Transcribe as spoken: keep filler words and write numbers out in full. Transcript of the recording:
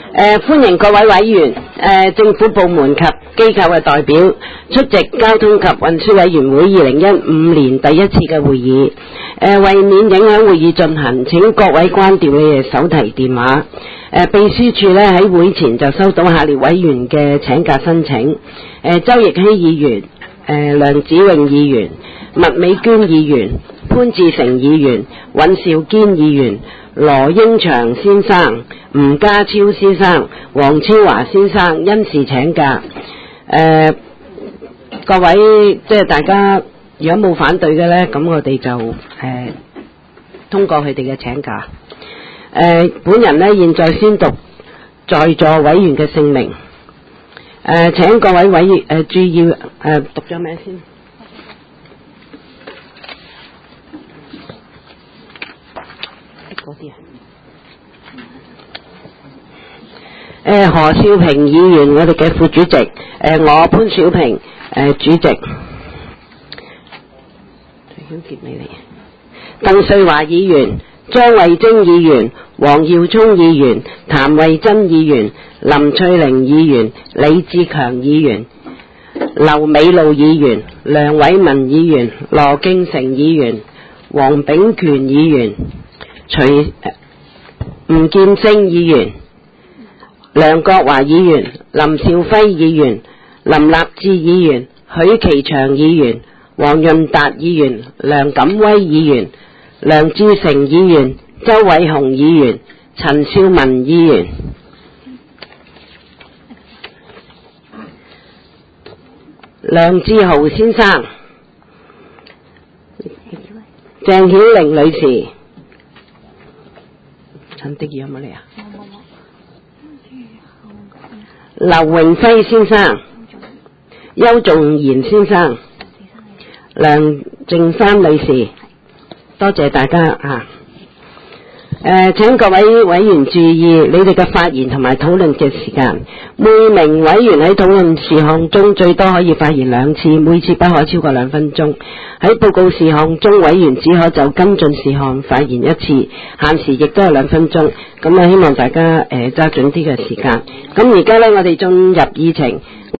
誒，歡迎各位委員、誒政府部門及機構嘅代表出席交通及運輸委員會二零一五年第一次嘅會議。誒，為免影響會議進行，請各位關掉你哋手提電話。誒，秘書處咧喺會前就收到下列委員嘅請假申請。誒，周奕希議員、誒梁子穎議員、麥美娟議員、潘志成議員、尹兆堅議員、羅英祥先生、吳家超先生、黃超華先生因事請假。誒、呃，各位即係大家如果冇反對嘅呢，咁我哋就誒、呃、通過佢哋嘅請假。誒、呃，本人呢現在宣讀在座委員嘅姓名。誒、呃，請各位委員誒、呃、注意誒、呃、讀咗名先。嗰啲啊。誒，何少平議員，我哋嘅副主席。誒，我潘小平，誒主席。鄧瑞華議員、張慧晶議員、黃耀聰議員、譚慧珍議員、林翠玲議員、李志強議員、劉美露議員、梁偉文議員、羅敬成議員、黃炳權議員、徐吳劍星議員、梁國華議員、林兆輝議員、林立志議員、許其祥議員、黃潤達議員、梁錦威議員、梁志成議員、周偉雄議員、陳少文議員、梁志豪先生、鄭曉玲女士、陳迪儀有冇嚟啊？劉榮輝先生、邱仲賢先生、梁靜山女士，多謝大家啊！誒，請各位委員注意，你哋嘅發言同埋討論嘅時間，每名委員喺討論事項中最多可以發言兩次，每次不可超過兩分鐘。喺報告事項中，委員只可就跟進事項發言一次，限時亦都係兩分鐘。咁啊，希望大家誒揸準啲嘅時間。咁而家呢，我哋進入議程。